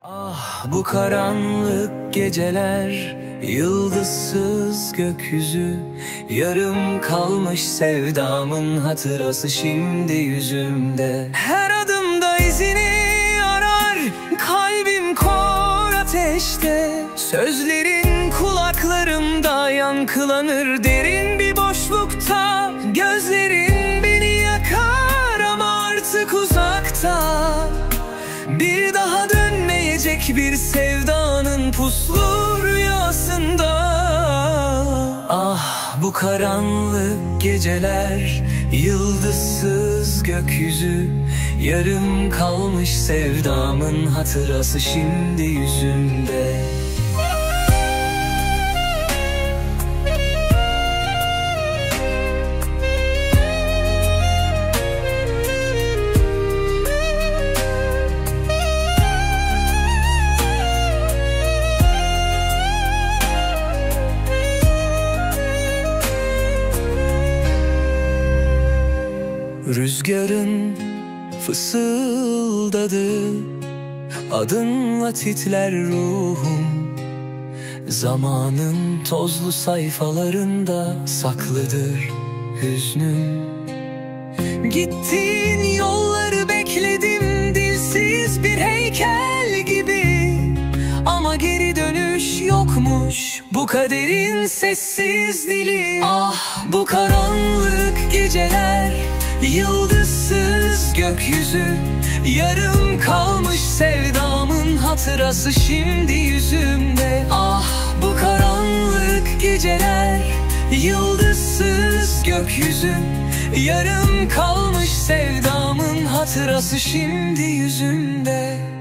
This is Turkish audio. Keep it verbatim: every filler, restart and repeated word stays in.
Ah bu karanlık geceler, yıldızsız gökyüzü, yarım kalmış sevdamın hatırası şimdi yüzümde. Her adımda izini arar, kalbim kor ateşte. Sözlerin kulaklarımda yankılanır derin bir boşlukta. Gözlerin beni yakar ama artık uzakta. Bir daha dönmeyecek bir sevdanın puslu rüyasında. Ah bu karanlık geceler, yıldızsız gökyüzü, yarım kalmış sevdamın hatırası şimdi yüzümde. Rüzgarın fısıldadı, adınla titrer ruhum. Zamanın tozlu sayfalarında saklıdır hüznüm. Gittiğin yolları bekledim dilsiz bir heykel gibi. Ama geri dönüş yokmuş bu kaderin sessiz dili. Ah bu karanlık geceler, yıldızsız gökyüzü, yarım kalmış sevdamın hatırası şimdi yüzümde. Ah bu karanlık geceler, yıldızsız gökyüzü, yarım kalmış sevdamın hatırası şimdi yüzümde.